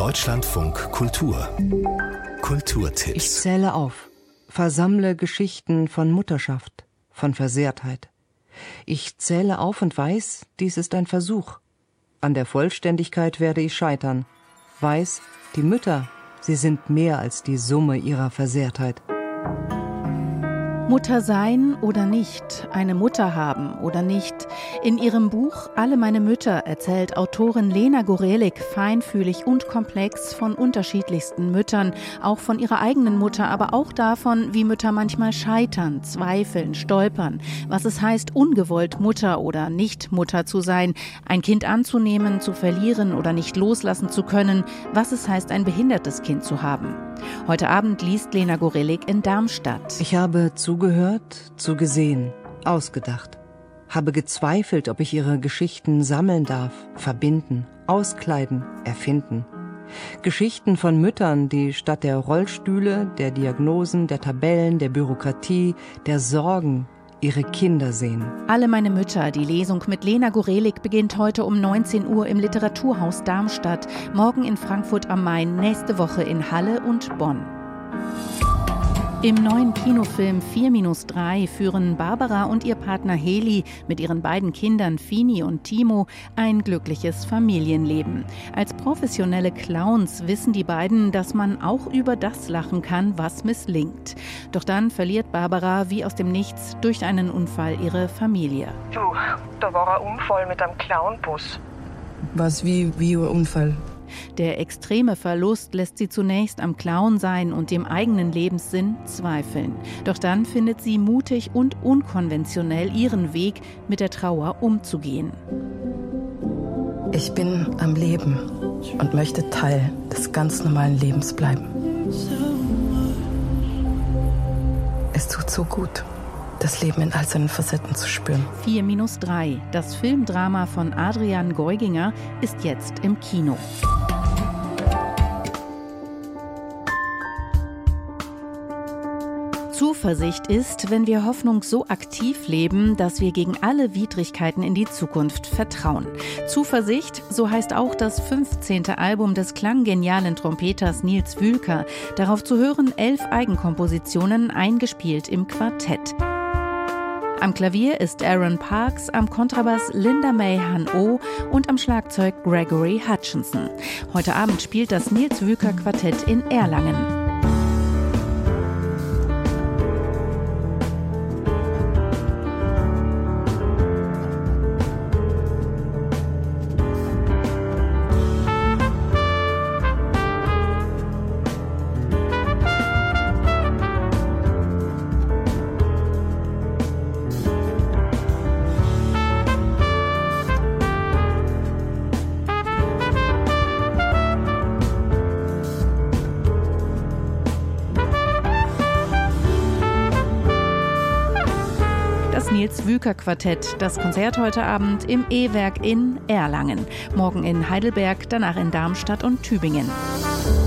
Deutschlandfunk Kultur. Kulturtipps. Ich zähle auf, versammle Geschichten von Mutterschaft, von Versehrtheit. Ich zähle auf und weiß, dies ist ein Versuch. An der Vollständigkeit werde ich scheitern. Weiß, die Mütter, sie sind mehr als die Summe ihrer Versehrtheit. Mutter sein oder nicht, eine Mutter haben oder nicht. In ihrem Buch Alle meine Mütter erzählt Autorin Lena Gorelik feinfühlig und komplex von unterschiedlichsten Müttern, auch von ihrer eigenen Mutter, aber auch davon, wie Mütter manchmal scheitern, zweifeln, stolpern, was es heißt, ungewollt Mutter oder nicht Mutter zu sein, ein Kind anzunehmen, zu verlieren oder nicht loslassen zu können, was es heißt, ein behindertes Kind zu haben. Heute Abend liest Lena Gorelik in Darmstadt. Ich habe zugehört, zugesehen, ausgedacht. Habe gezweifelt, ob ich ihre Geschichten sammeln darf, verbinden, auskleiden, erfinden. Geschichten von Müttern, die statt der Rollstühle, der Diagnosen, der Tabellen, der Bürokratie, der Sorgen ihre Kinder sehen. Alle meine Mütter, die Lesung mit Lena Gorelik beginnt heute um 19 Uhr im Literaturhaus Darmstadt, morgen in Frankfurt am Main, nächste Woche in Halle und Bonn. Im neuen Kinofilm 4-3 führen Barbara und ihr Partner Heli mit ihren beiden Kindern Fini und Timo ein glückliches Familienleben. Als professionelle Clowns wissen die beiden, dass man auch über das lachen kann, was misslingt. Doch dann verliert Barbara wie aus dem Nichts durch einen Unfall ihre Familie. Du, da war ein Unfall mit einem Clownbus. Was, wie ein Unfall? Der extreme Verlust lässt sie zunächst am Clown-Sein und dem eigenen Lebenssinn zweifeln. Doch dann findet sie mutig und unkonventionell ihren Weg, mit der Trauer umzugehen. Ich bin am Leben und möchte Teil des ganz normalen Lebens bleiben. Es tut so gut, das Leben in all seinen Facetten zu spüren. 4-3, das Filmdrama von Adrian Geuginger, ist jetzt im Kino. Zuversicht ist, wenn wir Hoffnung so aktiv leben, dass wir gegen alle Widrigkeiten in die Zukunft vertrauen. Zuversicht, so heißt auch das 15. Album des klanggenialen Trompeters Nils Wülker. Darauf zu hören 11 Eigenkompositionen, eingespielt im Quartett. Am Klavier ist Aaron Parks, am Kontrabass Linda May Han-Oh und am Schlagzeug Gregory Hutchinson. Heute Abend spielt das Nils Wülker Quartett in Erlangen. Nils Wülker Quartett. Das Konzert heute Abend im E-Werk in Erlangen. Morgen in Heidelberg, danach in Darmstadt und Tübingen.